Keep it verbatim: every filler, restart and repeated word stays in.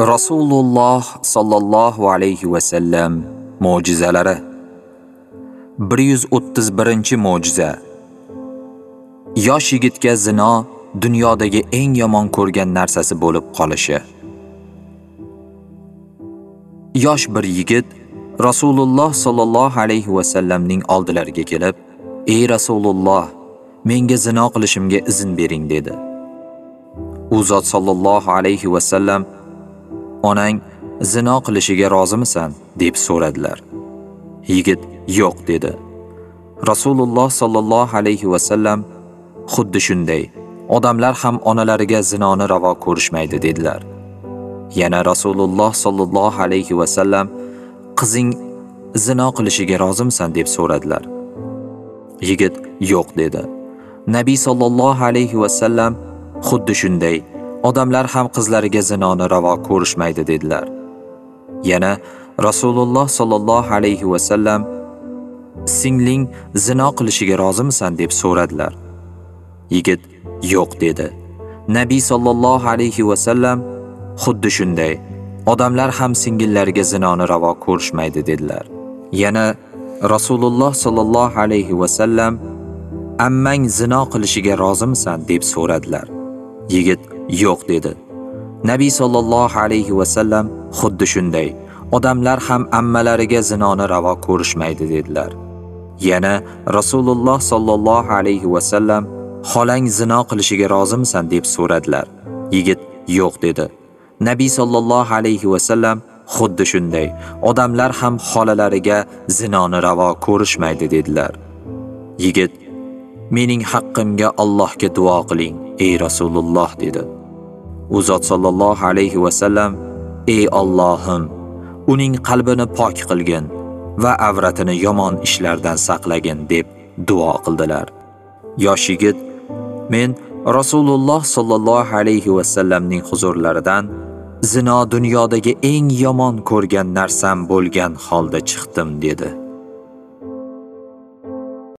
Rasululloh sallallohu alayhi va sallam mo'jizalari. bir yuz o'ttiz birinchi mo'jiza. Yosh yigitga zino dunyodagi eng yomon ko'rgan narsasi bo'lib qolishi. Yosh bir yigit Rasululloh sallallohu alayhi va sallamning oldilariga kelib, "Ey Rasululloh, menga zino qilishimga izn bering" dedi. U zot sallallohu alayhi va sallam, "Onang zino qilishiga rozimisan?" deb so'radilar. Yigit "Yo'q" dedi. Rasululloh sallallohu alayhi va sallam, "Xuddi shunday, odamlar ham onalariga zinoni ravo ko'rishmaydi" dedilar. Yana Rasululloh sallallohu alayhi va sallam, "Qizing zino qilishiga rozimisan?" deb so'radilar. Yigit "Yo'q" dedi. Nabiy sallallohu alayhi va sallam, "Xuddi shunday, odamlar ham qizlariga zinoni ravo ko'rishmaydi" dedilar. Yana Rasululloh sallallohu alayhi va sallam, "Singling zino qilishiga rozimisan?" deb so'radilar. Yigit "Yo'q" dedi. Nabiy sallallohu alayhi va sallam, "Xuddi shunday, odamlar ham singillariga zinoni ravo ko'rishmaydi" dedilar. Yana Rasululloh sallallohu alayhi va sallam, "Ammang zino qilishiga rozimisan?" deb so'radilar. Yigit "Yo'q" dedi. Nabiy sallallohu alayhi va sallam, "Xuddi shunday, odamlar ham ammalariga zinoni ravo ko'rishmaydi" dedilar. Yana Rasululloh sallallohu alayhi va sallam, "Xolang zino qilishiga rozimisan?" deb so'radilar. Yigit "Yo'q" dedi. Nabiy sallallohu alayhi va sallam, "Xuddi shunday, odamlar ham xolalariga zinoni ravo ko'rishmaydi" dedilar. Yigit "Mening haqqimga Allohga duo qiling, ey Rasululloh" dedi. U zot sallallohu alayhi va sallam, "Ey Allohim, uning qalbini pok qilgin va avratini yomon ishlardan saqlagin" deb duo qildilar. Yosh yigit, "Men Rasululloh sallallohu alayhi va sallamning huzurlaridan zino dunyodagi eng yomon ko'rgan narsam bo'lgan holda chiqdim" dedi.